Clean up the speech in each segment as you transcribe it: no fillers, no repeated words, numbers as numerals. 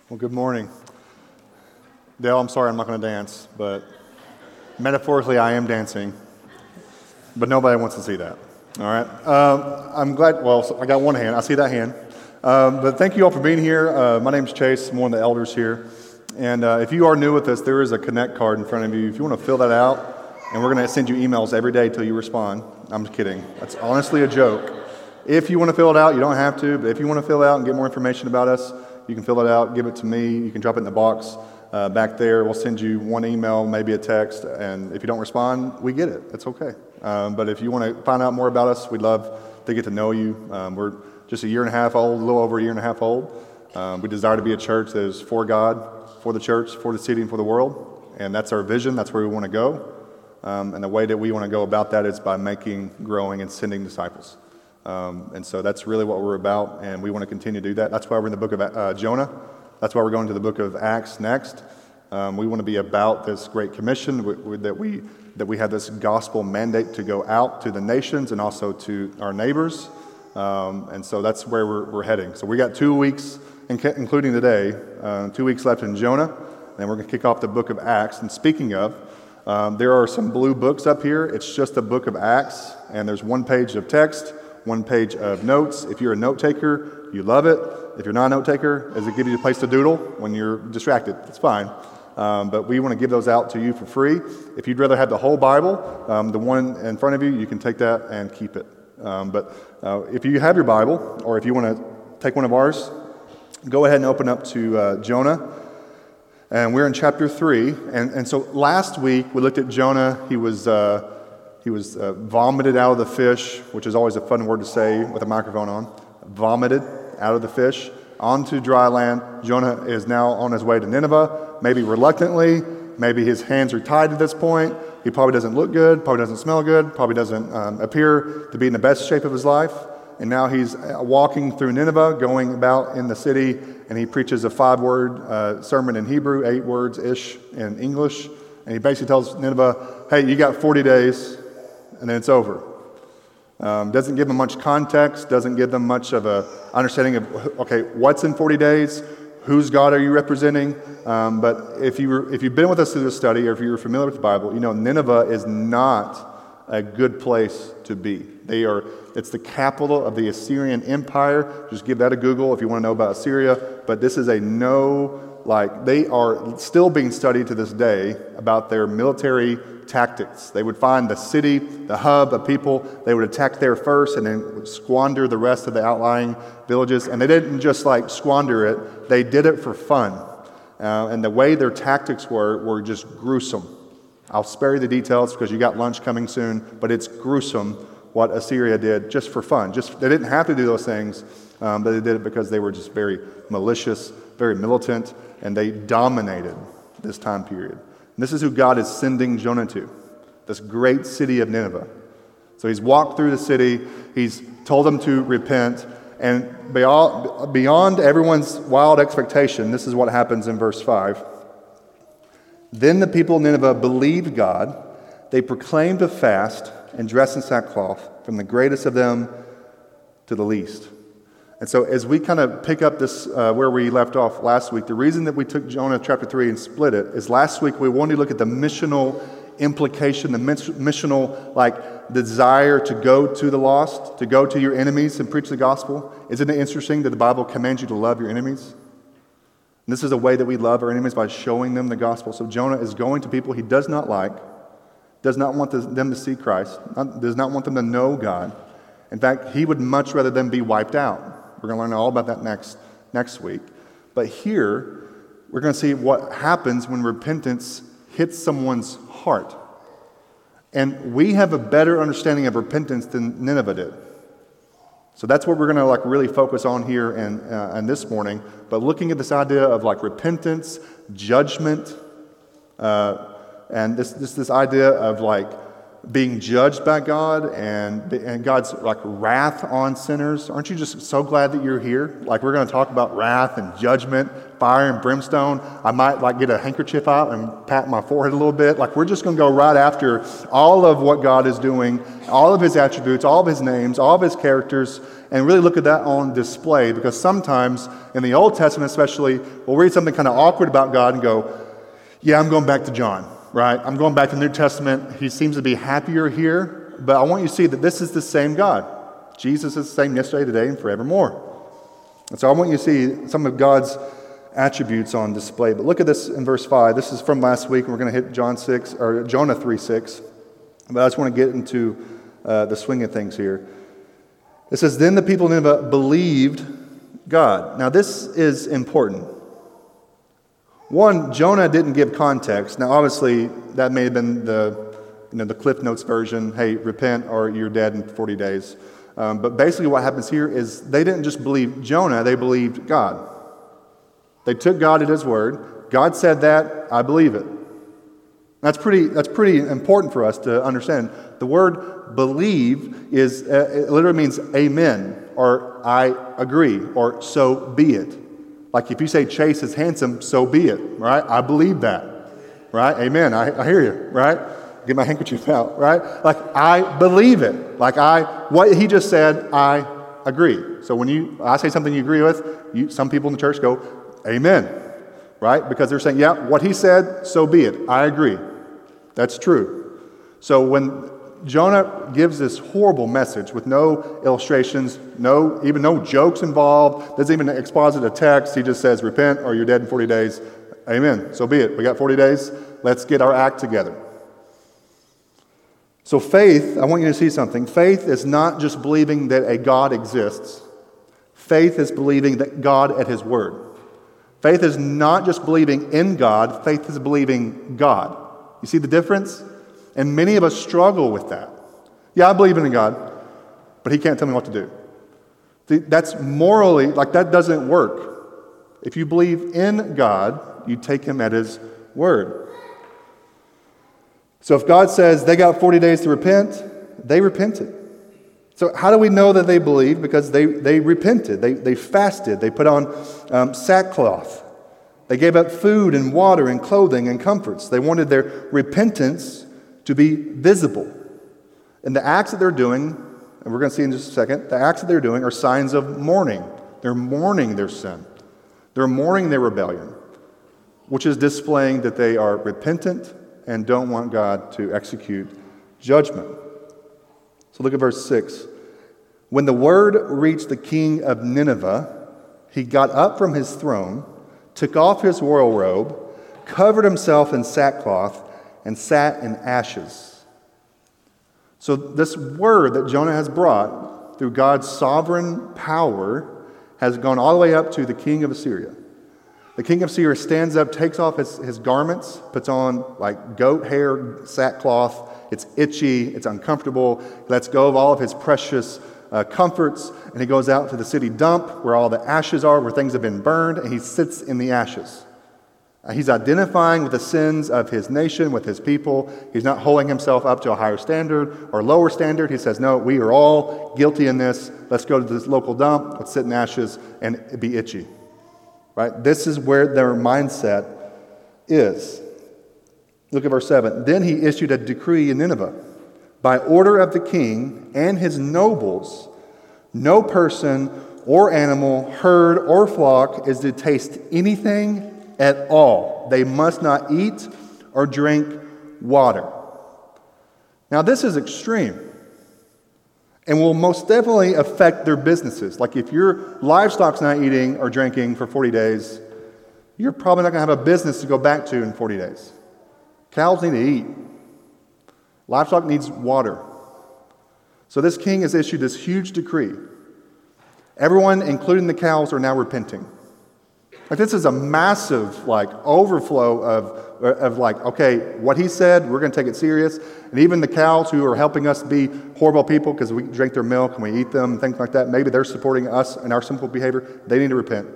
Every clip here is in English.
Well, good morning. Dale, I'm sorry I'm not going to dance, but metaphorically I am dancing, but nobody wants to see that, all right? I'm glad, well, I got one hand. I see that hand. But thank you all for being here. My name's Chase. I'm one of the elders here. And if you are new with us, there is a Connect card in front of you. If you want to fill that out, and we're going to send you emails every day till you respond. I'm just kidding. That's honestly a joke. If you want to fill it out, you don't have to, but if you want to fill it out and get more information about us, you can fill it out, give it to me. You can drop it in the box back there. We'll send you one email, maybe a text, and if you don't respond, we get it. It's okay. But if you want to find out more about us, we'd love to get to know you. We're just a year and a half old, a little over a year and a half old. We desire to be a church that is for God, for the church, for the city, and for the world. And that's our vision. That's where we want to go. And the way that we want to go about that is by making, growing, and sending disciples. And so that's really what we're about, and we want to continue to do that. That's why we're in the book of Jonah. That's why we're going to the book of Acts next. We want to be about this great commission, that we have this gospel mandate to go out to the nations and also to our neighbors. And so that's where we're heading. So we got 2 weeks, including today, 2 weeks left in Jonah, and we're going to kick off the book of Acts. And speaking of, there are some blue books up here. It's just the book of Acts, and there's one page of text, one page of notes. If you're a note taker, you love it. If you're not a note taker, does it give you a place to doodle when you're distracted? It's fine. But we want to give those out to you for free. If you'd rather have the whole Bible, the one in front of you, you can take that and keep it. But if you have your Bible, or if you want to take one of ours, go ahead and open up to Jonah. And we're in chapter 3. And so last week we looked at Jonah. He was vomited out of the fish, which is always a fun word to say with a microphone on. Vomited out of the fish onto dry land. Jonah is now on his way to Nineveh, maybe reluctantly. Maybe his hands are tied at this point. He probably doesn't look good, probably doesn't smell good, probably doesn't appear to be in the best shape of his life. And now he's walking through Nineveh, going about in the city, and he preaches a 5-word sermon in Hebrew, 8 words-ish in English. And he basically tells Nineveh, hey, you got 40 days, and then it's over. Doesn't give them much context, doesn't give them much of a understanding of, okay, what's in 40 days, whose God are you representing? But if you've been with us through this study, or if you're familiar with the Bible, you know Nineveh is not a good place to be. It's the capital of the Assyrian Empire. Just give that a Google if you want to know about Assyria. But this is they are still being studied to this day about their military tactics. They would find the city, the hub of people, they would attack there first and then squander the rest of the outlying villages. And they didn't just squander it, they did it for fun. And the way their tactics were just gruesome. I'll spare you the details because you got lunch coming soon, but it's gruesome what Assyria did just for fun. They didn't have to do those things, but they did it because they were just very malicious, very militant, and they dominated this time period. And this is who God is sending Jonah to, this great city of Nineveh. So he's walked through the city, he's told them to repent, and beyond everyone's wild expectation, this is what happens in verse 5. Then the people of Nineveh believed God. They proclaimed a fast and dressed in sackcloth, from the greatest of them to the least. And so as we kind of pick up this where we left off last week, the reason that we took Jonah chapter 3 and split it is last week we wanted to look at the missional implication, the missional desire to go to the lost, to go to your enemies and preach the gospel. Isn't it interesting that the Bible commands you to love your enemies? And this is a way that we love our enemies, by showing them the gospel. So Jonah is going to people he does not like, does not want them to see Christ, does not want them to know God. In fact, he would much rather them be wiped out. We're going to learn all about that next week. But here, we're going to see what happens when repentance hits someone's heart. And we have a better understanding of repentance than Nineveh did. So that's what we're going to really focus on here and this morning. But looking at this idea of repentance, judgment, and this idea of being judged by God and God's like wrath on sinners. Aren't you just so glad that you're here? Like, we're going to talk about wrath and judgment, fire and brimstone. I might like get a handkerchief out and pat my forehead a little bit. Like, we're just going to go right after all of what God is doing, all of his attributes, all of his names, all of his characters, and really look at that on display. Because sometimes in the Old Testament especially, we'll read something kind of awkward about God and go, yeah, I'm going back to John. Right? I'm going back to the New Testament. He seems to be happier here, but I want you to see that this is the same God. Jesus is the same yesterday, today, and forevermore. And so I want you to see some of God's attributes on display. But look at this in verse 5. This is from last week, and we're going to hit Jonah 3:6. But I just want to get into the swing of things here. It says, "Then the people of Nineveh believed God." Now this is important. One, Jonah didn't give context. Now, obviously, that may have been the Cliff Notes version. Hey, repent or you're dead in 40 days. But basically, what happens here is they didn't just believe Jonah; they believed God. They took God at His word. God said that. I believe it. That's pretty important for us to understand. The word "believe" it literally means "amen" or "I agree" or "so be it." Like if you say Chase is handsome, so be it, right? I believe that, right? Amen. I hear you, right? Get my handkerchief out, right? Like I believe it. Like what he just said, I agree. So when I say something you agree with, some people in the church go, amen, right? Because they're saying, yeah, what he said, so be it. I agree. That's true. So when Jonah gives this horrible message with no illustrations, even no jokes involved, doesn't even exposit a text. He just says, repent or you're dead in 40 days. Amen. So be it. We got 40 days. Let's get our act together. So faith, I want you to see something. Faith is not just believing that a God exists. Faith is believing that God at his word. Faith is not just believing in God. Faith is believing God. You see the difference? And many of us struggle with that. Yeah, I believe in a God, but he can't tell me what to do. That's morally, that doesn't work. If you believe in God, you take him at his word. So if God says they got 40 days to repent, they repented. So how do we know that they believed? Because they repented. They fasted. They put on sackcloth. They gave up food and water and clothing and comforts. They wanted their repentance to be visible. And the acts that they're doing, and we're going to see in just a second, the acts that they're doing are signs of mourning. They're mourning their sin. They're mourning their rebellion, which is displaying that they are repentant and don't want God to execute judgment. So look at verse 6. When the word reached the king of Nineveh, he got up from his throne, took off his royal robe, covered himself in sackcloth, and sat in ashes. So this word that Jonah has brought through God's sovereign power has gone all the way up to the king of Assyria. The king of Assyria stands up, takes off his garments, puts on goat hair sackcloth. It's itchy, it's uncomfortable. He lets go of all of his precious comforts, and he goes out to the city dump where all the ashes are, where things have been burned, and he sits in the ashes. He's identifying with the sins of his nation, with his people. He's not holding himself up to a higher standard or lower standard. He says, no, we are all guilty in this. Let's go to this local dump. Let's sit in ashes and be itchy. Right? This is where their mindset is. Look at verse 7. Then he issued a decree in Nineveh. By order of the king and his nobles, no person or animal, herd or flock is to taste anything at all. They must not eat or drink water. Now this is extreme and will most definitely affect their businesses. Like if your livestock's not eating or drinking for 40 days, you're probably not going to have a business to go back to in 40 days. Cows need to eat. Livestock needs water. So this king has issued this huge decree. Everyone, including the cows, are now repenting. This is a massive overflow of okay, what he said, we're going to take it serious. And even the cows who are helping us be horrible people because we drink their milk and we eat them and things like that, maybe they're supporting us in our sinful behavior. They need to repent.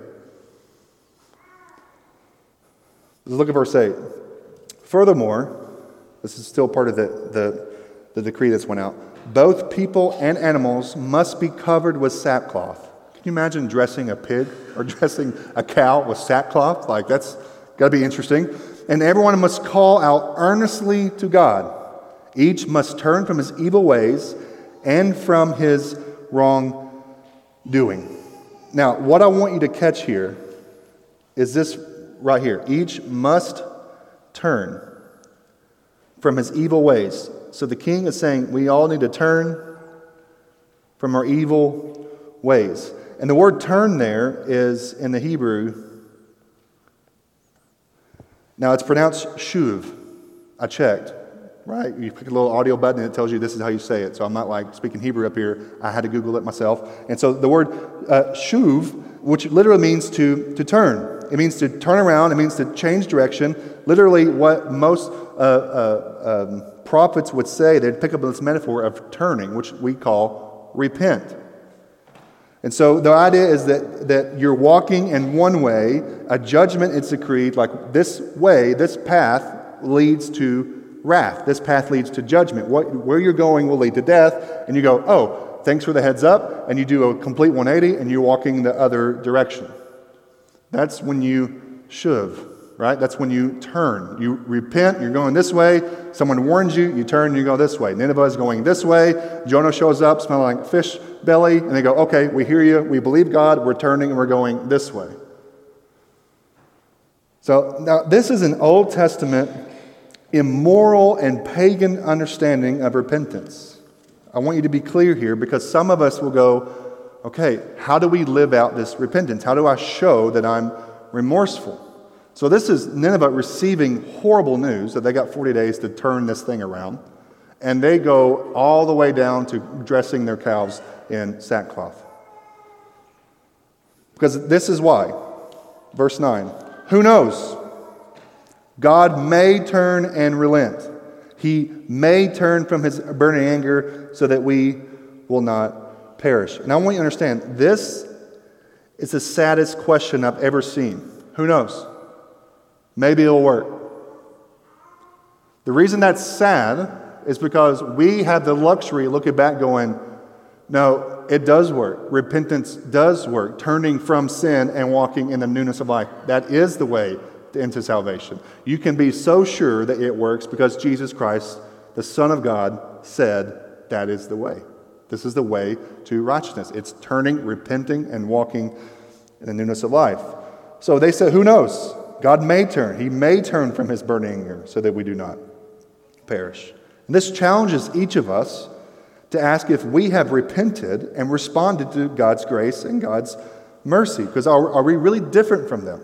Let's look at verse 8. Furthermore, this is still part of the the decree that's went out. Both people and animals must be covered with sackcloth. Can you imagine dressing a pig or dressing a cow with sackcloth? Like, that's got to be interesting. And everyone must call out earnestly to God. Each must turn from his evil ways and from his wrongdoing. Now, what I want you to catch here is this right here. Each must turn from his evil ways. So the king is saying we all need to turn from our evil ways. And the word turn there is in the Hebrew. Now it's pronounced shuv. I checked, right? You click a little audio button and it tells you this is how you say it. So I'm not like speaking Hebrew up here. I had to Google it myself. And so the word shuv, which literally means to turn. It means to turn around. It means to change direction. Literally what most prophets would say, they'd pick up this metaphor of turning, which we call repent. And so the idea is that you're walking in one way, a judgment is decreed, like this way, this path leads to wrath. This path leads to judgment. Where you're going will lead to death, and you go, oh, thanks for the heads up, and you do a complete 180, and you're walking the other direction. That's when you shuv, right? That's when you turn. You repent, you're going this way, someone warns you, you turn, you go this way. Nineveh is going this way, Jonah shows up smelling like fish belly, and they go, okay, we hear you, we believe God, we're turning and we're going this way. So now this is an Old Testament immoral and pagan understanding of repentance. I want you to be clear here because some of us will go, okay, how do we live out this repentance? How do I show that I'm remorseful? So this is Nineveh receiving horrible news that they got 40 days to turn this thing around. And they go all the way down to dressing their cows in sackcloth. Because this is why. Verse 9. Who knows? God may turn and relent. He may turn from his burning anger so that we will not perish. And I want you to understand, this is the saddest question I've ever seen. Who knows? Maybe it'll work. The reason that's sad is because we have the luxury of looking back going, no, it does work. Repentance does work. Turning from sin and walking in the newness of life. That is the way into salvation. You can be so sure that it works because Jesus Christ, the Son of God, said that is the way. This is the way to righteousness. It's turning, repenting, and walking in the newness of life. So they said, who knows? God may turn. He may turn from his burning anger so that we do not perish. And this challenges each of us to ask if we have repented and responded to God's grace and God's mercy. Because are we really different from them?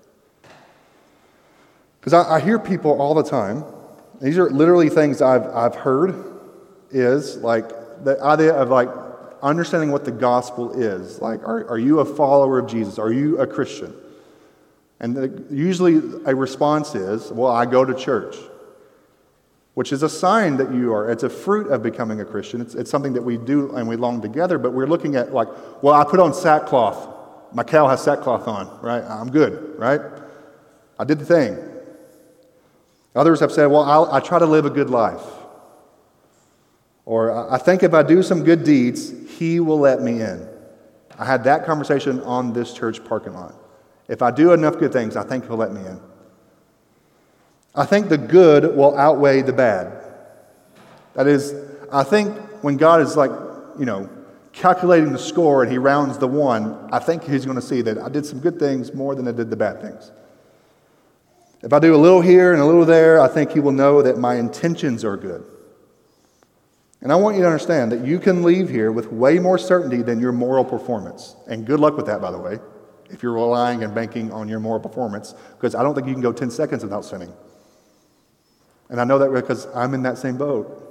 Because I hear people all the time, these are literally things I've heard, is like the idea of like understanding what the gospel is. Like, are you a follower of Jesus? Are you a Christian? And usually a response is, well, I go to church, which is a sign that you are. It's a fruit of becoming a Christian. It's something that we do and we long together, but we're looking at like, well, I put on sackcloth. My cow has sackcloth on, right? I'm good, right? I did the thing. Others have said, well, I try to live a good life. Or I think if I do some good deeds, he will let me in. I had that conversation on this church parking lot. If I do enough good things, I think he'll let me in. I think the good will outweigh the bad. That is, I think when God is like, calculating the score and he rounds the one, I think he's going to see that I did some good things more than I did the bad things. If I do a little here and a little there, I think he will know that my intentions are good. And I want you to understand that you can leave here with way more certainty than your moral performance. And good luck with that, by the way, if you're relying and banking on your moral performance, because I don't think you can go 10 seconds without sinning. And I know that because I'm in that same boat.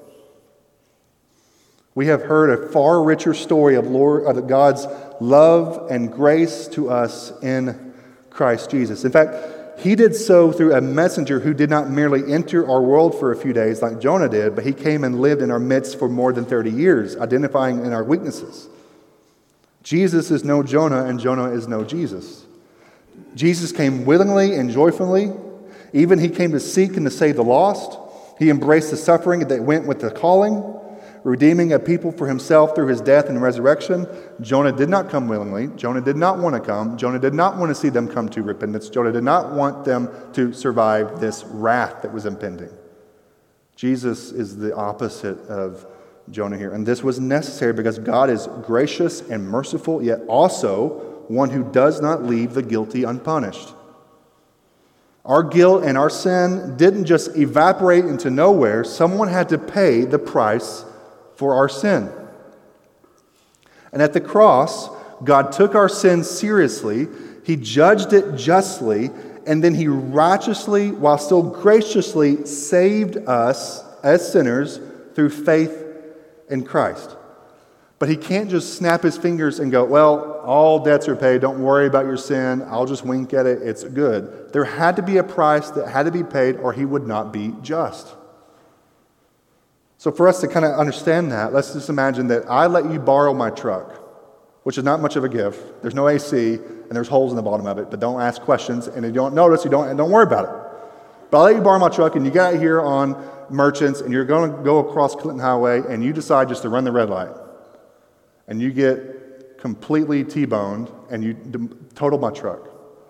We have heard a far richer story of God's love and grace to us in Christ Jesus. In fact, he did so through a messenger who did not merely enter our world for a few days like Jonah did, but he came and lived in our midst for more than 30 years, identifying in our weaknesses. Jesus is no Jonah, and Jonah is no Jesus. Jesus came willingly and joyfully. Even he came to seek and to save the lost. He embraced the suffering that went with the calling, redeeming a people for himself through his death and resurrection. Jonah did not come willingly. Jonah did not want to come. Jonah did not want to see them come to repentance. Jonah did not want them to survive this wrath that was impending. Jesus is the opposite of Jonah here. And this was necessary because God is gracious and merciful, yet also one who does not leave the guilty unpunished. Our guilt and our sin didn't just evaporate into nowhere. Someone had to pay the price for our sin. And at the cross, God took our sin seriously. He judged it justly, and then he righteously, while still graciously, saved us as sinners through faith in Christ. But he can't just snap his fingers and go, well, all debts are paid. Don't worry about your sin. I'll just wink at it. It's good. There had to be a price that had to be paid, or he would not be just. So for us to kind of understand that, let's just imagine that I let you borrow my truck, which is not much of a gift. There's no AC, and there's holes in the bottom of it, but don't ask questions, and if you don't notice, don't worry about it. But I let you borrow my truck, and you get out here on Merchants, and you're going to go across Clinton Highway, and you decide just to run the red light. And you get completely T-boned, and you total my truck.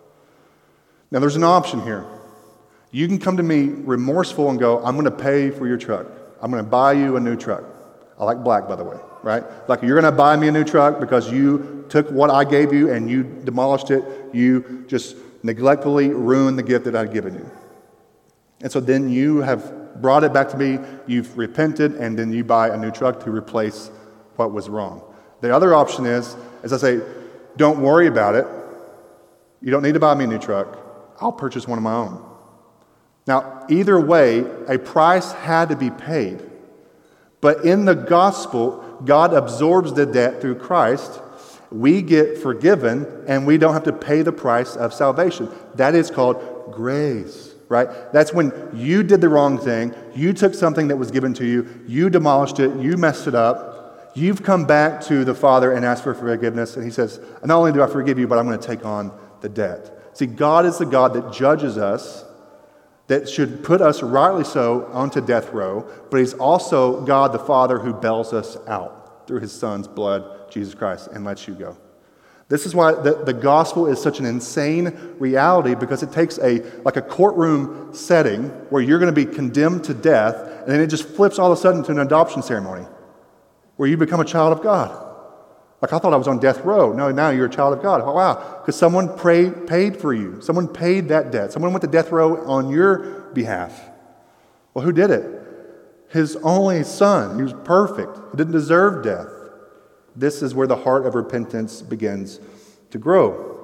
Now, there's an option here. You can come to me remorseful and go, I'm going to pay for your truck. I'm going to buy you a new truck. I like black, by the way, right? Like, you're going to buy me a new truck because you took what I gave you and you demolished it. You just neglectfully ruined the gift that I'd given you. And so then you have brought it back to me, you've repented, and then you buy a new truck to replace what was wrong. The other option is, as I say, don't worry about it. You don't need to buy me a new truck. I'll purchase one of my own. Now, either way, a price had to be paid. But in the gospel, God absorbs the debt through Christ. We get forgiven, and we don't have to pay the price of salvation. That is called grace, right? That's when you did the wrong thing. You took something that was given to you. You demolished it. You messed it up. You've come back to the Father and asked for forgiveness. And he says, not only do I forgive you, but I'm going to take on the debt. See, God is the God that judges us, that should put us rightly so onto death row, but he's also God the Father who bails us out through his Son's blood, Jesus Christ, and lets you go. This is why the gospel is such an insane reality, because it takes a courtroom setting where you're going to be condemned to death, and then it just flips all of a sudden to an adoption ceremony where you become a child of God. Like, I thought I was on death row. No, now you're a child of God. Oh, wow. Because someone paid for you. Someone paid that debt. Someone went to death row on your behalf. Well, who did it? His only Son. He was perfect. He didn't deserve death. This is where the heart of repentance begins to grow.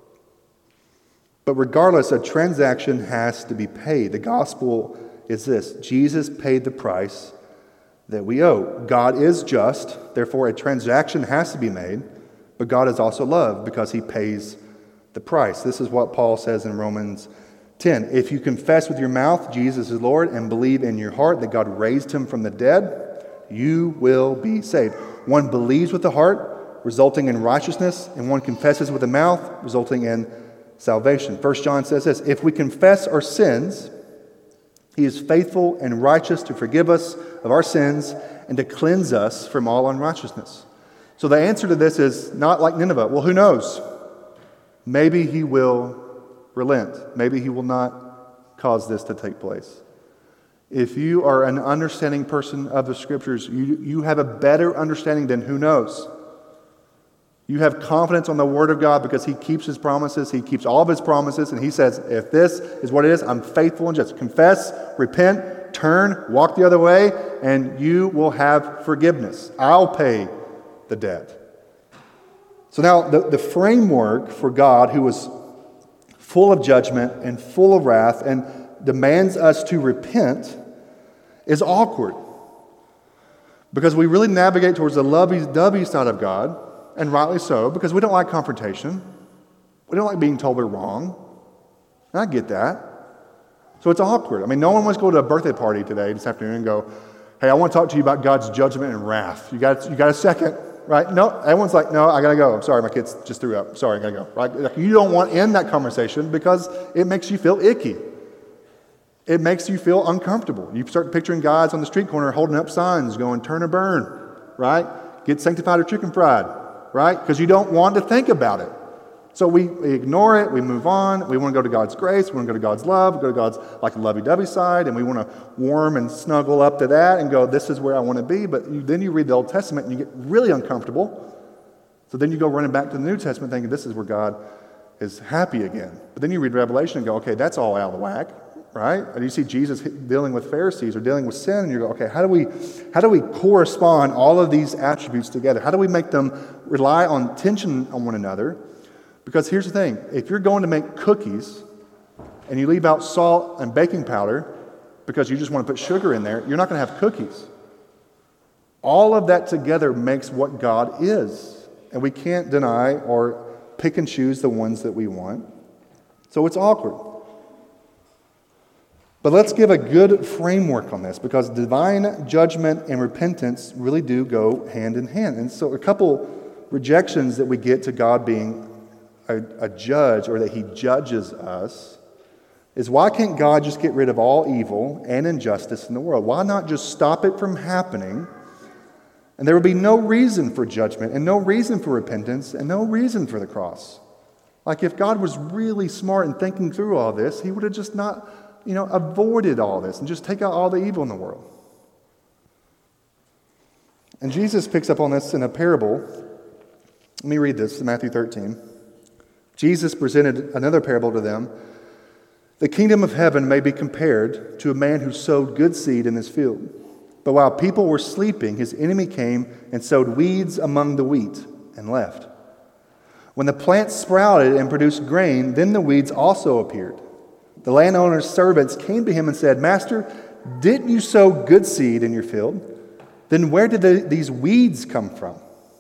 But regardless, a transaction has to be paid. The gospel is this: Jesus paid the price that we owe. God is just, therefore a transaction has to be made, but God is also love because he pays the price. This is what Paul says in Romans 10. If you confess with your mouth Jesus is Lord and believe in your heart that God raised him from the dead, you will be saved. One believes with the heart, resulting in righteousness, and one confesses with the mouth, resulting in salvation. 1 John says this: if we confess our sins, he is faithful and righteous to forgive us of our sins and to cleanse us from all unrighteousness. So the answer to this is not like Nineveh. Well, who knows? Maybe he will relent. Maybe he will not cause this to take place. If you are an understanding person of the Scriptures, you have a better understanding than who knows. You have confidence on the Word of God because he keeps his promises. He keeps all of his promises. And he says, if this is what it is, I'm faithful and just. Confess, repent, turn, walk the other way, and you will have forgiveness. I'll pay the debt. So now the framework for God, who is full of judgment and full of wrath and demands us to repent, is awkward. Because we really navigate towards the lovey-dovey side of God, and rightly so, because we don't like confrontation. We don't like being told we're wrong. And I get that. So it's awkward. I mean, no one wants to go to a birthday party this afternoon, and go, hey, I want to talk to you about God's judgment and wrath. You got a second, right? No, everyone's like, no, I got to go. I'm sorry, my kids just threw up. Sorry, I got to go. Right? You don't want to end that conversation because it makes you feel icky. it makes you feel uncomfortable. You start picturing guys on the street corner holding up signs going, turn or burn, right? Get sanctified or chicken fried, right? Because you don't want to think about it. So we ignore it, we move on, we want to go to God's grace, we want to go to God's love, go to God's like lovey-dovey side, and we want to warm and snuggle up to that and go, this is where I want to be. But then you read the Old Testament and you get really uncomfortable. So then you go running back to the New Testament thinking this is where God is happy again. But then you read Revelation and go, okay, that's all out of the whack, right? And you see Jesus dealing with Pharisees or dealing with sin, and you go, okay, how do we correspond all of these attributes together? How do we make them rely on tension on one another? Because here's the thing, if you're going to make cookies and you leave out salt and baking powder because you just want to put sugar in there, you're not going to have cookies. All of that together makes what God is. And we can't deny or pick and choose the ones that we want. So it's awkward. But let's give a good framework on this, because divine judgment and repentance really do go hand in hand. And so a couple rejections that we get to God being a judge, or that he judges us, is why can't God just get rid of all evil and injustice in the world? Why not just stop it from happening? And there would be no reason for judgment and no reason for repentance and no reason for the cross. Like if God was really smart in thinking through all this, he would have just not, avoided all this and just take out all the evil in the world. And Jesus picks up on this in a parable. Let me read this in Matthew 13. Jesus presented another parable to them. The kingdom of heaven may be compared to a man who sowed good seed in his field. But while people were sleeping, his enemy came and sowed weeds among the wheat and left. When the plants sprouted and produced grain, then the weeds also appeared. The landowner's servants came to him and said, "Master, didn't you sow good seed in your field? Then where did these weeds come from?"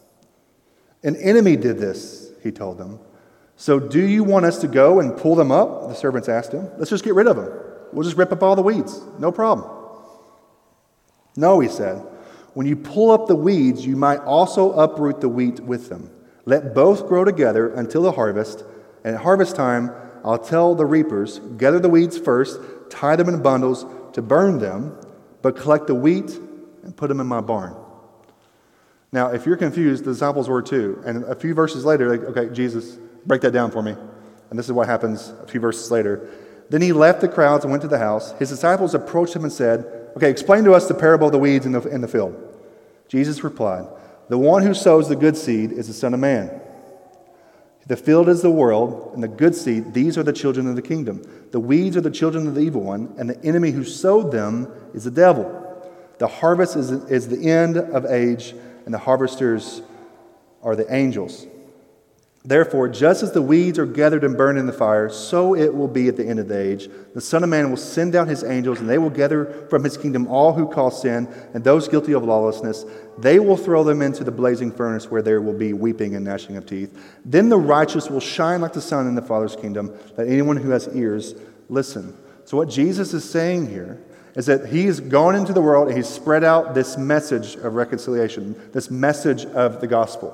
"An enemy did this," he told them. "So do you want us to go and pull them up?" The servants asked him. "Let's just get rid of them. We'll just rip up all the weeds. No problem." "No," he said. "When you pull up the weeds, you might also uproot the wheat with them. Let both grow together until the harvest. And at harvest time, I'll tell the reapers, gather the weeds first, tie them in bundles to burn them, but collect the wheat and put them in my barn." Now, if you're confused, the disciples were too. And a few verses later, okay, Jesus, break that down for me. And this is what happens a few verses later. Then he left the crowds and went to the house. His disciples approached him and said, "Okay, explain to us the parable of the weeds in the field." Jesus replied, "The one who sows the good seed is the Son of Man. The field is the world, and the good seed, these are the children of the kingdom. The weeds are the children of the evil one, and the enemy who sowed them is the devil. The harvest is the end of age, and the harvesters are the angels. Therefore, just as the weeds are gathered and burned in the fire, so it will be at the end of the age. The Son of Man will send out his angels, and they will gather from his kingdom all who cause sin and those guilty of lawlessness. They will throw them into the blazing furnace, where there will be weeping and gnashing of teeth. Then the righteous will shine like the sun in the Father's kingdom. Let anyone who has ears listen." So what Jesus is saying here is that he's gone into the world and he's spread out this message of reconciliation, this message of the gospel.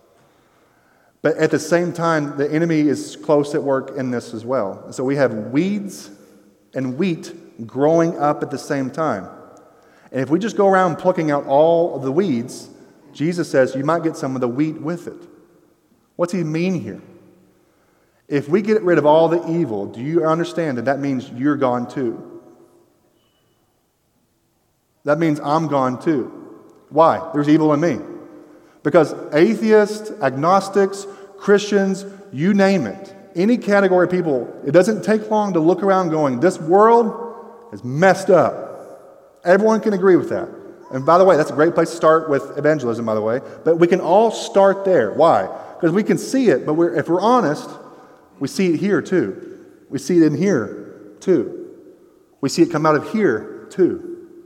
But at the same time, the enemy is close at work in this as well. So we have weeds and wheat growing up at the same time. And if we just go around plucking out all of the weeds, Jesus says you might get some of the wheat with it. What's he mean here? If we get rid of all the evil, do you understand that that means you're gone too? That means I'm gone too. Why? There's evil in me. Because atheists, agnostics, Christians, you name it, any category of people, it doesn't take long to look around going, this world is messed up. Everyone can agree with that. And by the way, that's a great place to start with evangelism, by the way. But we can all start there. Why? Because we can see it, but if we're honest, we see it here too. We see it in here too. We see it come out of here too.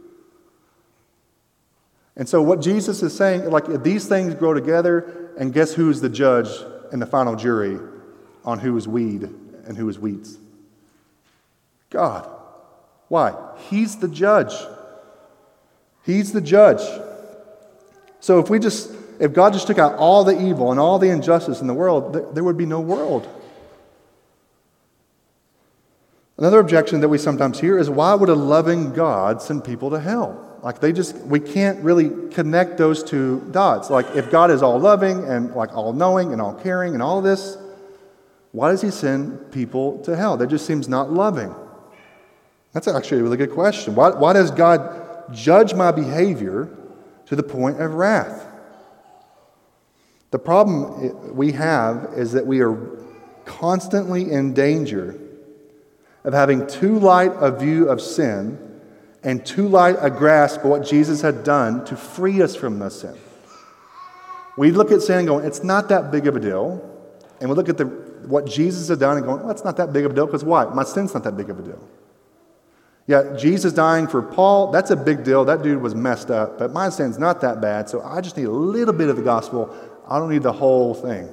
And so what Jesus is saying, like these things grow together, and guess who's the judge and the final jury on who is weed and who is weeds? God. Why? He's the judge. He's the judge. So if God just took out all the evil and all the injustice in the world, there would be no world. Another objection that we sometimes hear is, why would a loving God send people to hell? Like we can't really connect those two dots. Like if God is all loving and like all knowing and all caring and all this, why does he send people to hell? That just seems not loving. That's actually a really good question. Why does God judge my behavior to the point of wrath? The problem we have is that we are constantly in danger of having too light a view of sin and too light a grasp of what Jesus had done to free us from the sin. We look at sin and go, it's not that big of a deal. And we look at what Jesus had done and go, well, it's not that big of a deal, because why? My sin's not that big of a deal. Yeah, Jesus dying for Paul, that's a big deal. That dude was messed up, but my sin's not that bad, so I just need a little bit of the gospel. I don't need the whole thing.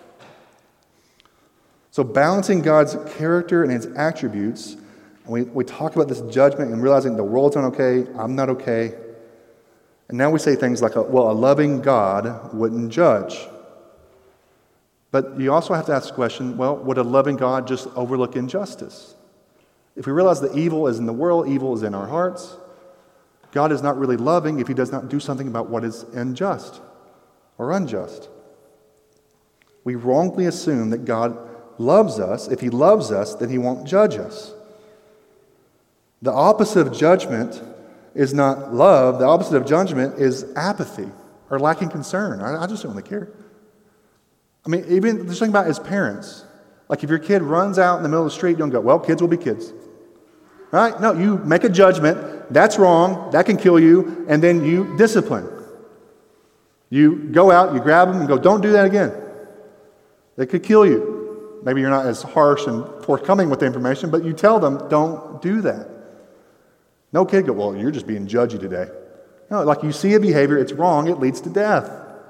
So balancing God's character and his attributes, and we talk about this judgment and realizing the world's not okay, I'm not okay. And now we say things like, a loving God wouldn't judge. But you also have to ask the question, would a loving God just overlook injustice? If we realize that evil is in the world, evil is in our hearts, God is not really loving if he does not do something about what is unjust or unjust. We wrongly assume that God loves us. If he loves us, then he won't judge us. The opposite of judgment is not love. The opposite of judgment is apathy or lacking concern. I just don't really care. I mean, even there's something about as parents. Like if your kid runs out in the middle of the street, you don't go, well, kids will be kids. Right? No, you make a judgment. That's wrong. That can kill you. And then you discipline. You go out, you grab them and go, don't do that again. They could kill you. Maybe you're not as harsh and forthcoming with the information, but you tell them, don't do that. No kid go, well, you're just being judgy today. No, like you see a behavior, it's wrong, it leads to death.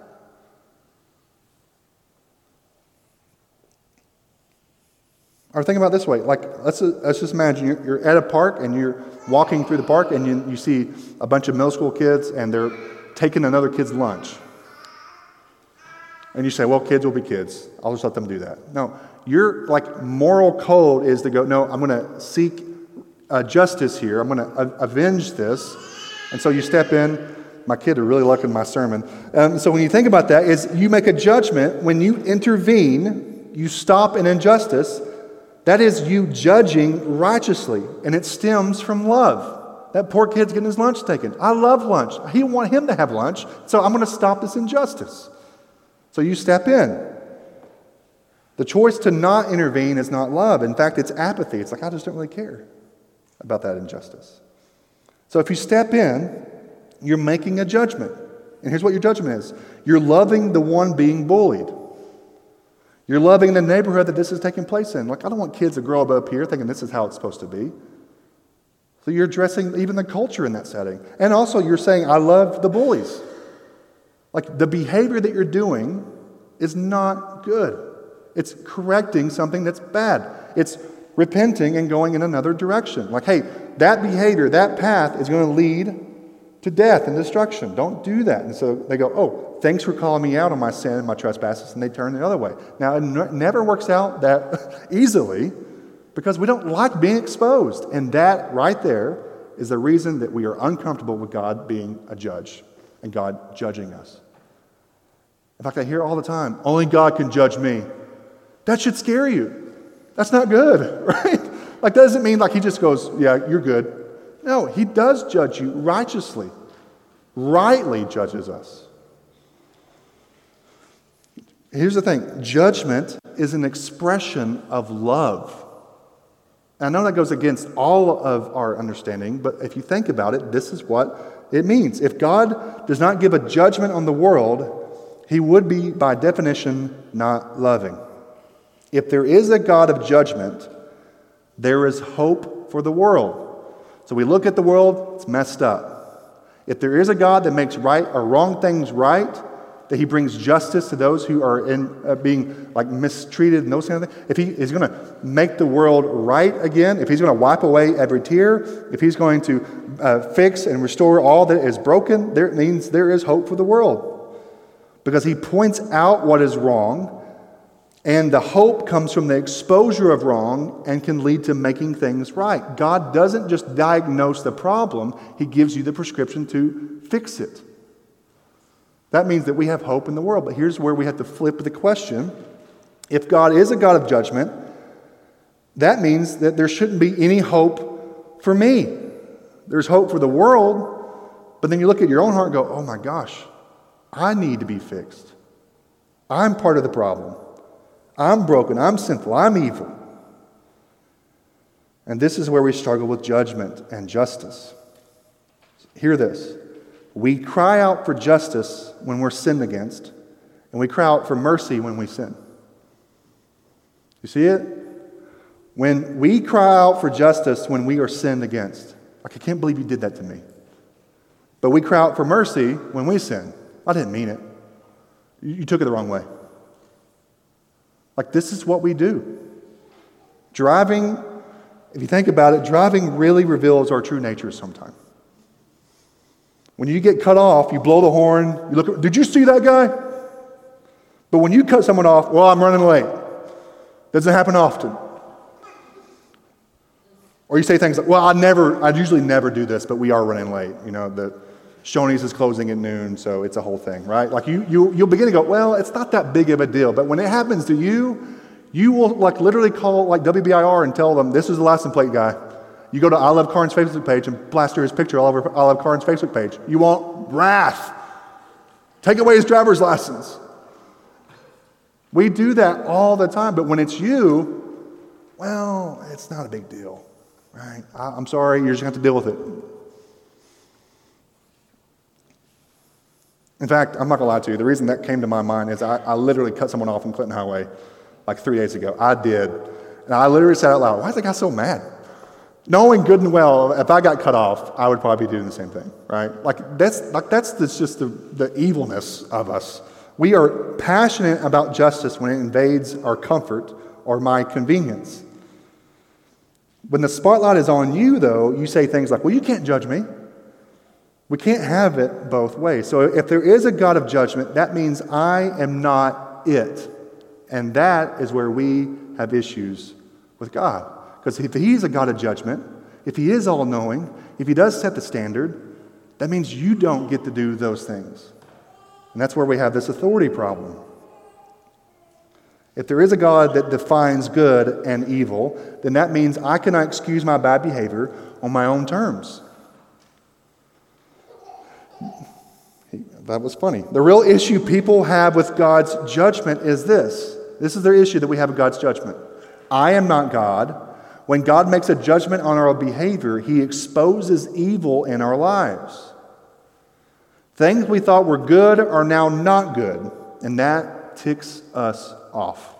Or think about it this way, like let's just imagine you're at a park and you're walking through the park and you see a bunch of middle school kids and they're taking another kid's lunch. And you say, well, kids will be kids. I'll just let them do that. No, your moral code is to go, no, I'm going to seek justice here. I'm going to avenge this. And so you step in. My kid are really liking my sermon. So when you think about that, is you make a judgment. When you intervene, you stop an injustice. That is you judging righteously. And it stems from love. That poor kid's getting his lunch taken. I love lunch. I want him to have lunch. So I'm going to stop this injustice. So you step in. The choice to not intervene is not love. In fact, it's apathy. It's like, I just don't really care about that injustice. So if you step in, you're making a judgment. And here's what your judgment is. You're loving the one being bullied. You're loving the neighborhood that this is taking place in. Like, I don't want kids to grow up here thinking this is how it's supposed to be. So you're addressing even the culture in that setting. And also you're saying, I love the bullies. Like, the behavior that you're doing is not good. It's correcting something that's bad. It's repenting and going in another direction. Like, hey, that behavior, that path is going to lead to death and destruction. Don't do that. And so they go, oh, thanks for calling me out on my sin and my trespasses, and they turn the other way. Now, it never works out that easily because we don't like being exposed. And that right there is the reason that we are uncomfortable with God being a judge and God judging us. In fact, I hear all the time, only God can judge me. That should scare you. That's not good, right? Like, that doesn't mean like he just goes, yeah, you're good. No, he does judge you righteously, rightly judges us. Here's the thing. Judgment is an expression of love. I know that goes against all of our understanding, but if you think about it, this is what it means. If God does not give a judgment on the world, he would be, by definition, not loving. If there is a God of judgment, there is hope for the world. So we look at the world, it's messed up. If there is a God that makes right or wrong things right, that he brings justice to those who are being mistreated and those kind of things, if he is going to make the world right again, if he's going to wipe away every tear, if he's going to fix and restore all that is broken, that means there is hope for the world. Because he points out what is wrong, And the hope comes from the exposure of wrong and can lead to making things right. God doesn't just diagnose the problem, He gives you the prescription to fix it. That means that we have hope in the world. But here's where we have to flip the question. If God is a God of judgment, that means that there shouldn't be any hope for me. There's hope for the world, but then you look at your own heart and go, oh my gosh, I need to be fixed. I'm part of the problem. I'm broken, I'm sinful, I'm evil. And this is where we struggle with judgment and justice. Hear this. We cry out for justice when we're sinned against, and we cry out for mercy when we sin. You see it? When we cry out for justice when we are sinned against, like, I can't believe you did that to me. But we cry out for mercy when we sin. I didn't mean it. You took it the wrong way. Like, this is what we do. Driving, if you think about it, driving really reveals our true nature sometimes. When you get cut off, you blow the horn, you look, did you see that guy? But when you cut someone off, well, I'm running late. Doesn't happen often. Or you say things like, well, I usually never do this, but we are running late. You know, the Shoney's is closing at noon, so it's a whole thing, right? Like you'll begin to go, well, it's not that big of a deal. But when it happens to you, you will like literally call like WBIR and tell them, this is the license plate guy. You go to I Love Karn's Facebook page and plaster his picture all over I Love Karn's Facebook page. You want wrath. Take away his driver's license. We do that all the time, but when it's you, well, it's not a big deal, right? I'm sorry, you're just going to have to deal with it. In fact, I'm not going to lie to you. The reason that came to my mind is I literally cut someone off on Clinton Highway like 3 days ago. I did. And I literally said out loud, why is that guy so mad? Knowing good and well, if I got cut off, I would probably be doing the same thing, right? That's just the evilness of us. We are passionate about justice when it invades our comfort or my convenience. When the spotlight is on you, though, you say things like, well, you can't judge me. We can't have it both ways. So if there is a God of judgment, that means I am not it. And that is where we have issues with God. Because if He's a God of judgment, if He is all-knowing, if He does set the standard, that means you don't get to do those things. And that's where we have this authority problem. If there is a God that defines good and evil, then that means I cannot excuse my bad behavior on my own terms. That was funny. The real issue people have with God's judgment is this. This is their issue that we have with God's judgment. I am not God. When God makes a judgment on our behavior, He exposes evil in our lives. Things we thought were good are now not good, and that ticks us off.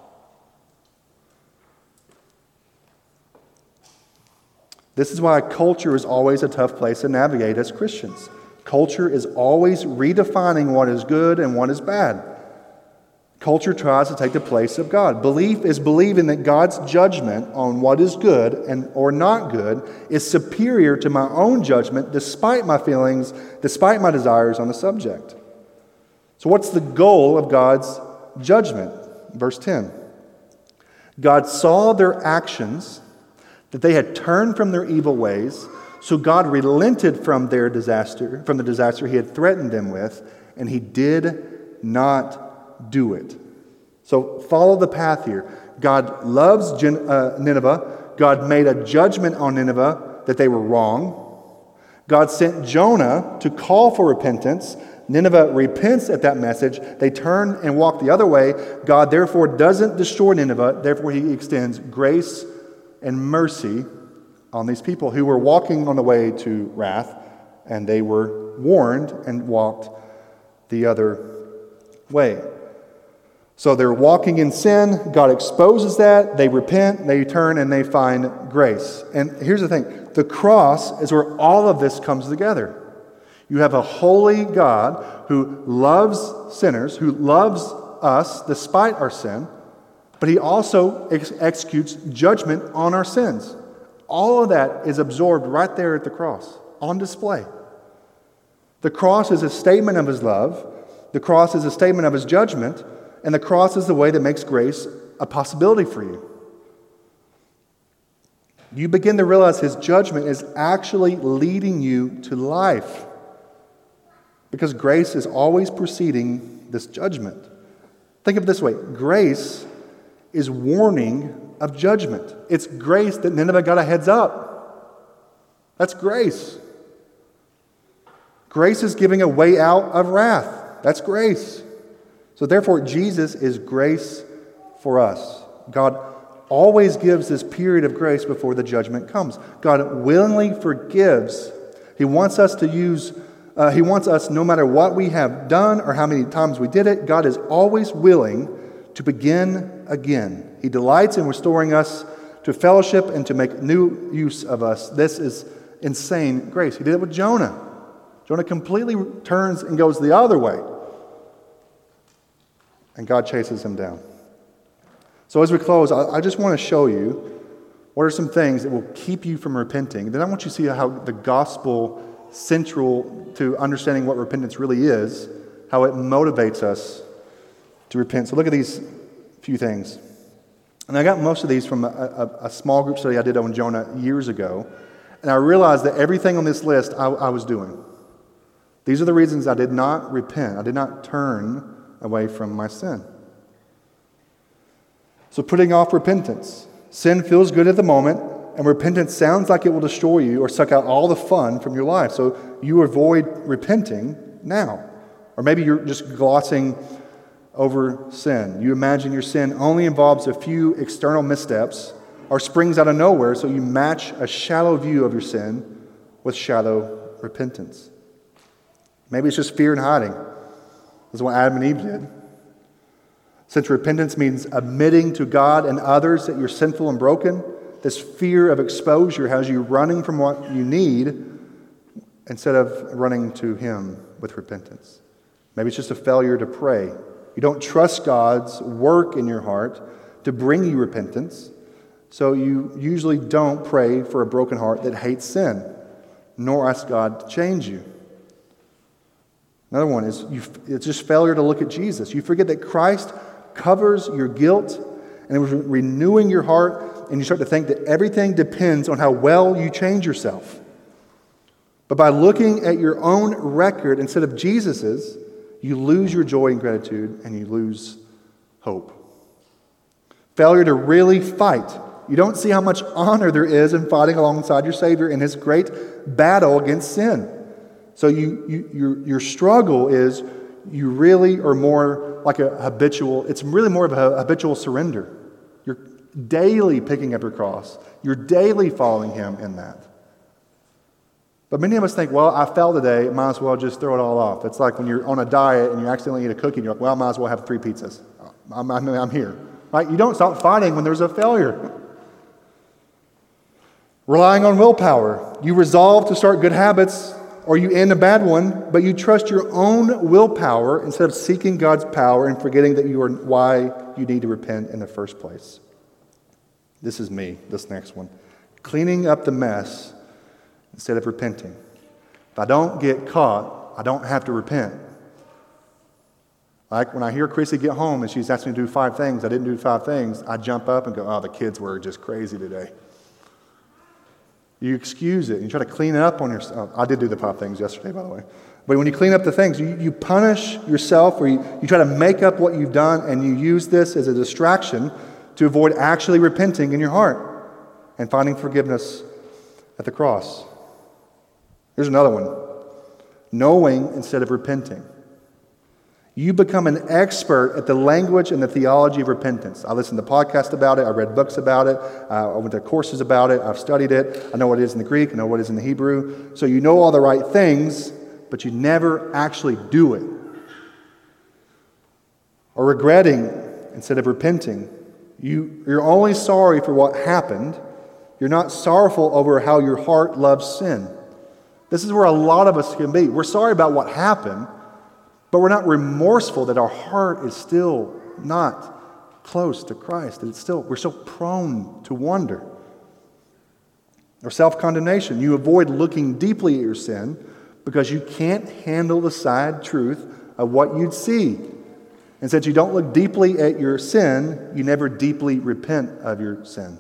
This is why culture is always a tough place to navigate as Christians. Culture is always redefining what is good and what is bad. Culture tries to take the place of God. Belief is believing that God's judgment on what is good and or not good is superior to my own judgment despite my feelings, despite my desires on the subject. So what's the goal of God's judgment? Verse 10. God saw their actions, that they had turned from their evil ways, so God relented from the disaster He had threatened them with, and He did not do it. So follow the path here. God loves Nineveh. God made a judgment on Nineveh that they were wrong. God sent Jonah to call for repentance. Nineveh repents at that message. They turn and walk the other way. God therefore doesn't destroy Nineveh. Therefore He extends grace and mercy on these people who were walking on the way to wrath, and they were warned and walked the other way. So they're walking in sin. God exposes that. They repent, they turn, and they find grace. And here's the thing. The cross is where all of this comes together. You have a holy God who loves sinners, who loves us despite our sin, but He also executes judgment on our sins. All of that is absorbed right there at the cross, on display. The cross is a statement of His love. The cross is a statement of His judgment. And the cross is the way that makes grace a possibility for you. You begin to realize His judgment is actually leading you to life, because grace is always preceding this judgment. Think of it this way. Grace is warning of judgment. It's grace that Nineveh got a heads up. That's grace. Grace is giving a way out of wrath. That's grace. So therefore, Jesus is grace for us. God always gives this period of grace before the judgment comes. God willingly forgives. He wants us to use, He wants us, no matter what we have done or how many times we did it, God is always willing to begin again. He delights in restoring us to fellowship and to make new use of us. This is insane grace. He did it with Jonah. Jonah completely turns and goes the other way. And God chases him down. So as we close, I just want to show you what are some things that will keep you from repenting. Then I want you to see how the gospel, central to understanding what repentance really is, how it motivates us to repent. So look at these few things. And I got most of these from a small group study I did on Jonah years ago. And I realized that everything on this list I was doing. These are the reasons I did not repent. I did not turn away from my sin. So putting off repentance. Sin feels good at the moment, and repentance sounds like it will destroy you or suck out all the fun from your life. So you avoid repenting now. Or maybe you're just glossing over sin. You imagine your sin only involves a few external missteps or springs out of nowhere, so you match a shallow view of your sin with shallow repentance. Maybe it's just fear and hiding. That's what Adam and Eve did. Since repentance means admitting to God and others that you're sinful and broken, this fear of exposure has you running from what you need instead of running to Him with repentance. Maybe it's just a failure to pray. You don't trust God's work in your heart to bring you repentance, so you usually don't pray for a broken heart that hates sin, nor ask God to change you. Another one is it's just failure to look at Jesus. You forget that Christ covers your guilt and is renewing your heart, and you start to think that everything depends on how well you change yourself. But by looking at your own record instead of Jesus's, you lose your joy and gratitude, and you lose hope. Failure to really fight. You don't see how much honor there is in fighting alongside your Savior in His great battle against sin. So your struggle is you really are more like it's really more of a habitual surrender. You're daily picking up your cross. You're daily following Him in that. But many of us think, well, I fell today, might as well just throw it all off. It's like when you're on a diet and you accidentally eat a cookie and you're like, well, I might as well have 3 pizzas. I'm here. Right? You don't stop fighting when there's a failure. Relying on willpower. You resolve to start good habits, or you end a bad one, but you trust your own willpower instead of seeking God's power and forgetting that you are why you need to repent in the first place. This is me, this next one. Cleaning up the mess instead of repenting. If I don't get caught, I don't have to repent. Like when I hear Chrissy get home and she's asking me to do 5 things, I didn't do 5 things, I jump up and go, oh, the kids were just crazy today. You excuse it. You try to clean it up on yourself. I did do the 5 things yesterday, by the way. But when you clean up the things, you punish yourself, or you try to make up what you've done, and you use this as a distraction to avoid actually repenting in your heart and finding forgiveness at the cross. Here's another one. Knowing instead of repenting. You become an expert at the language and the theology of repentance. I listened to podcasts about it. I read books about it. I went to courses about it. I've studied it. I know what it is in the Greek. I know what it is in the Hebrew. So you know all the right things, but you never actually do it. Or regretting instead of repenting. You're only sorry for what happened. You're not sorrowful over how your heart loves sin. This is where a lot of us can be. We're sorry about what happened, but we're not remorseful that our heart is still not close to Christ. That we're still prone to wonder. Or self-condemnation. You avoid looking deeply at your sin because you can't handle the sad truth of what you'd see. And since you don't look deeply at your sin, you never deeply repent of your sin.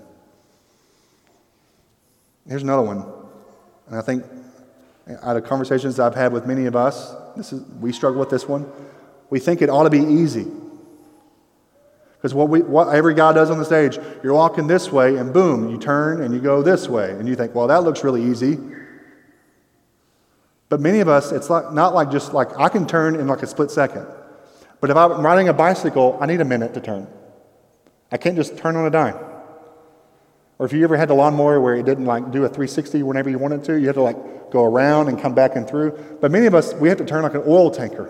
Here's another one. And I think out of conversations I've had with many of us, we struggle with this one. We think it ought to be easy. Because what every guy does on the stage, you're walking this way and boom, you turn and you go this way. And you think, well, that looks really easy. But many of us, it's not like just like I can turn in like a split second. But if I'm riding a bicycle, I need a minute to turn. I can't just turn on a dime. Or if you ever had the lawnmower where it didn't like do a 360 whenever you wanted to, you had to like go around and come back and through. But many of us, we have to turn like an oil tanker.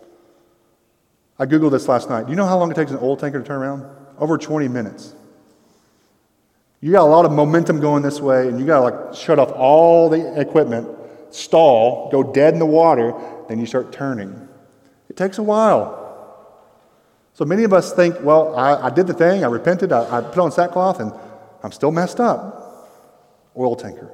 I Googled this last night. Do you know how long it takes an oil tanker to turn around? Over 20 minutes. You got a lot of momentum going this way, and you got to like shut off all the equipment, stall, go dead in the water, then you start turning. It takes a while. So many of us think, well, I did the thing, I repented, I put on sackcloth, and I'm still messed up. Oil tanker.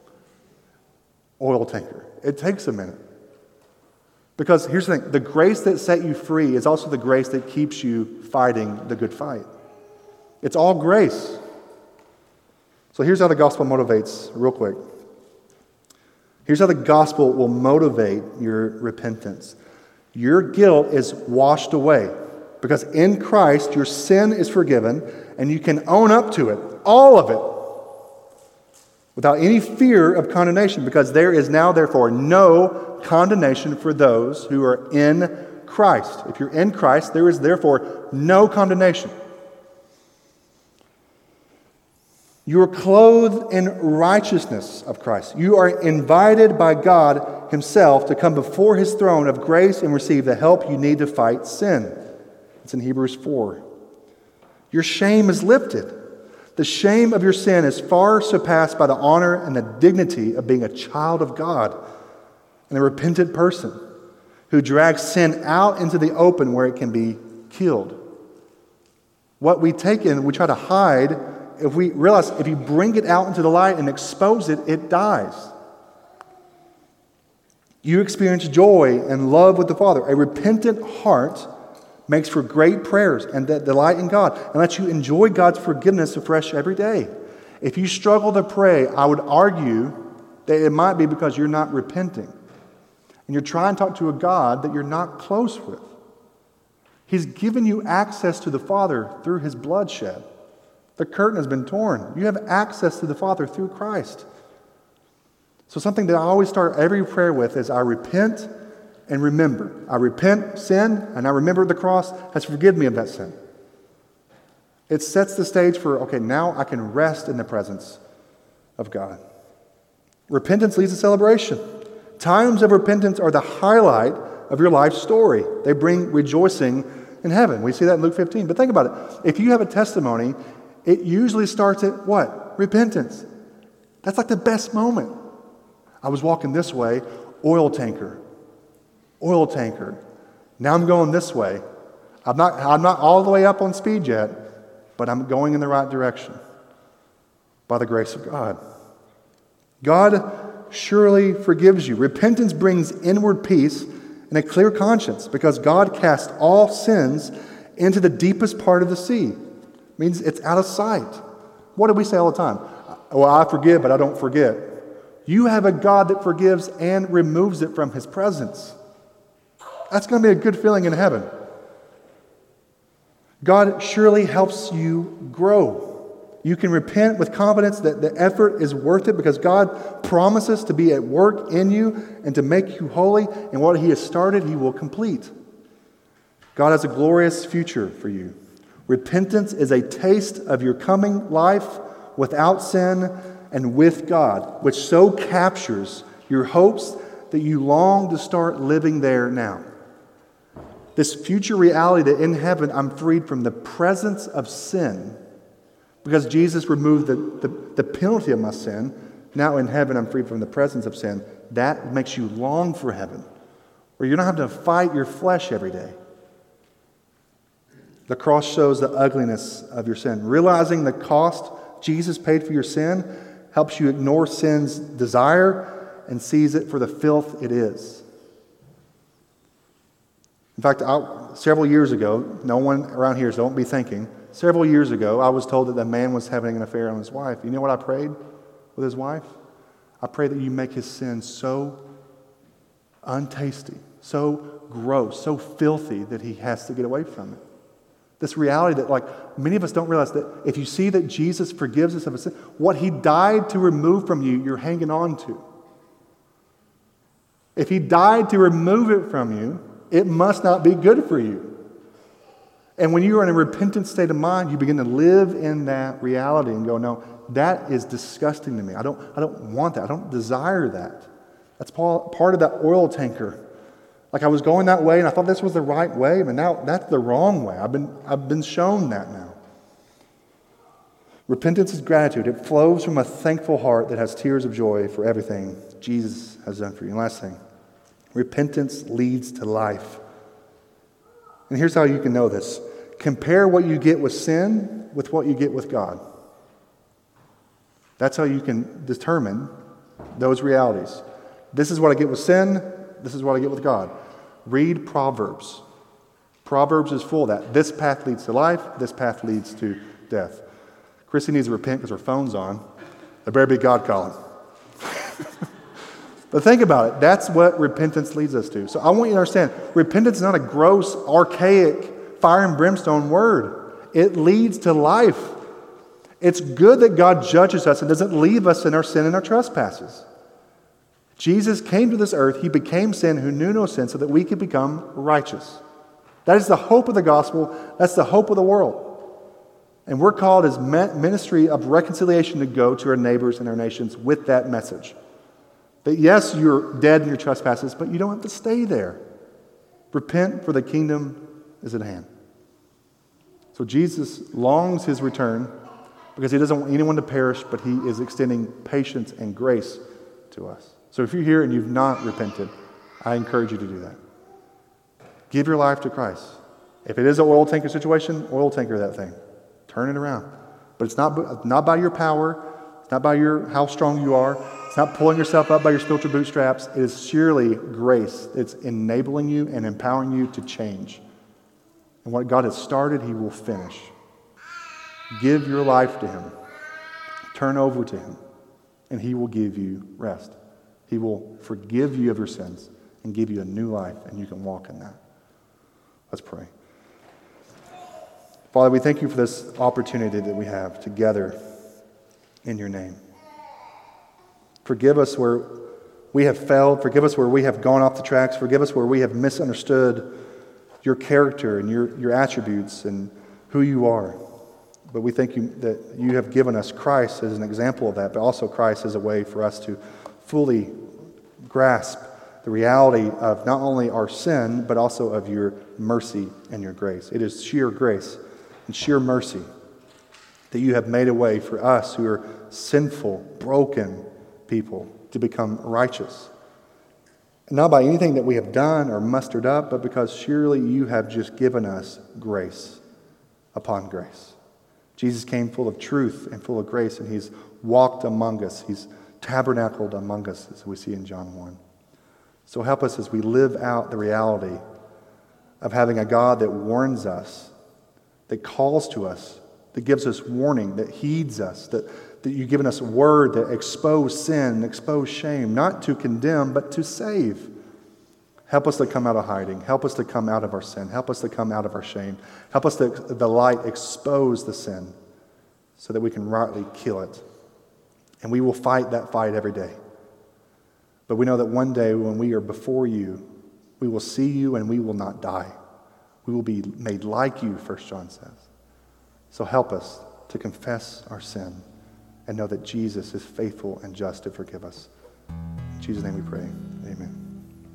Oil tanker. It takes a minute. Because here's the thing, the grace that set you free is also the grace that keeps you fighting the good fight. It's all grace. So here's how the gospel motivates, real quick. Here's how the gospel will motivate your repentance. Your guilt is washed away because in Christ your sin is forgiven and you can own up to it, all of it, without any fear of condemnation, because there is now therefore no condemnation for those who are in Christ. If you're in Christ, there is therefore no condemnation. You are clothed in righteousness of Christ. You are invited by God Himself to come before His throne of grace and receive the help you need to fight sin. It's in Hebrews 4. Your shame is lifted. The shame of your sin is far surpassed by the honor and the dignity of being a child of God and a repentant person who drags sin out into the open where it can be killed. What we take in, we try to hide. If we realize if you bring it out into the light and expose it, it dies. You experience joy and love with the Father. A repentant heart makes for great prayers and that delight in God and lets you enjoy God's forgiveness afresh every day. If you struggle to pray, I would argue that it might be because you're not repenting. And you're trying to talk to a God that you're not close with. He's given you access to the Father through His bloodshed. The curtain has been torn. You have access to the Father through Christ. So something that I always start every prayer with is I repent and remember. I repent sin and I remember the cross has forgiven me of that sin. It sets the stage for, okay, now I can rest in the presence of God. Repentance leads to celebration. Times of repentance are the highlight of your life story. They bring rejoicing in heaven. We see that in Luke 15. But think about it. If you have a testimony, it usually starts at what? Repentance. That's like the best moment. I was walking this way, oil tanker. Oil tanker. Now I'm going this way. I'm not all the way up on speed yet, but I'm going in the right direction by the grace of God. God surely forgives you. Repentance brings inward peace and a clear conscience because God cast all sins into the deepest part of the sea. It means it's out of sight. What do we say all the time? Well, I forgive, but I don't forget. You have a God that forgives and removes it from His presence. That's going to be a good feeling in heaven. God surely helps you grow. You can repent with confidence that the effort is worth it because God promises to be at work in you and to make you holy, and what He has started, He will complete. God has a glorious future for you. Repentance is a taste of your coming life without sin and with God, which so captures your hopes that you long to start living there now. This future reality that in heaven I'm freed from the presence of sin because Jesus removed the penalty of my sin. Now in heaven I'm freed from the presence of sin. That makes you long for heaven, where you don't have to fight your flesh every day. The cross shows the ugliness of your sin. Realizing the cost Jesus paid for your sin helps you ignore sin's desire and sees it for the filth it is. In fact, several years ago, no one around here, so don't be thinking, several years ago, I was told that the man was having an affair on his wife. You know what I prayed with his wife? I pray that you make his sin so untasty, so gross, so filthy that he has to get away from it. This reality that, like, many of us don't realize that if you see that Jesus forgives us of a sin, what he died to remove from you, you're hanging on to. If he died to remove it from you, it must not be good for you. And when you are in a repentant state of mind, you begin to live in that reality and go, no, that is disgusting to me. I don't want that. I don't desire that. That's part of that oil tanker. Like, I was going that way and I thought this was the right way, but now that's the wrong way. I've been shown that now. Repentance is gratitude. It flows from a thankful heart that has tears of joy for everything Jesus has done for you. And last thing, repentance leads to life. And here's how you can know this. Compare what you get with sin with what you get with God. That's how you can determine those realities. This is what I get with sin. This is what I get with God. Read Proverbs. Proverbs is full of that. This path leads to life. This path leads to death. Chrissy needs to repent because her phone's on. There better be God calling. But think about it. That's what repentance leads us to. So I want you to understand, repentance is not a gross, archaic, fire and brimstone word. It leads to life. It's good that God judges us and doesn't leave us in our sin and our trespasses. Jesus came to this earth. He became sin who knew no sin so that we could become righteous. That is the hope of the gospel. That's the hope of the world. And we're called as ministry of reconciliation to go to our neighbors and our nations with that message. That yes, you're dead in your trespasses, but you don't have to stay there. Repent, for the kingdom is at hand. So Jesus longs his return because he doesn't want anyone to perish, but he is extending patience and grace to us. So if you're here and you've not repented, I encourage you to do that. Give your life to Christ. If it is an oil tanker situation, oil tanker that thing. Turn it around. But it's not by your power. It's not by how strong you are. It's not pulling yourself up by your spiritual bootstraps. It is surely grace. It's enabling you and empowering you to change. And what God has started, he will finish. Give your life to him. Turn over to him. And he will give you rest. He will forgive you of your sins and give you a new life, and you can walk in that. Let's pray. Father, we thank you for this opportunity that we have together in your name. Forgive us where we have failed. Forgive us where we have gone off the tracks. Forgive us where we have misunderstood your character and your attributes and who you are. But we thank you that you have given us Christ as an example of that, but also Christ as a way for us to fully grasp the reality of not only our sin, but also of your mercy and your grace. It is sheer grace and sheer mercy that you have made a way for us who are sinful, broken people to become righteous. And not by anything that we have done or mustered up, but because surely you have just given us grace upon grace. Jesus came full of truth and full of grace, and he's walked among us. He's tabernacled among us, as we see in John 1. So help us as we live out the reality of having a God that warns us, that calls to us, that gives us warning, that heeds us, that you've given us a word that expose sin, expose shame, not to condemn, but to save. Help us to come out of hiding. Help us to come out of our sin. Help us to come out of our shame. Help us to, the light, expose the sin so that we can rightly kill it. And we will fight that fight every day. But we know that one day when we are before you, we will see you and we will not die. We will be made like you, 1 John says. So help us to confess our sin and know that Jesus is faithful and just to forgive us. In Jesus' name we pray. Amen.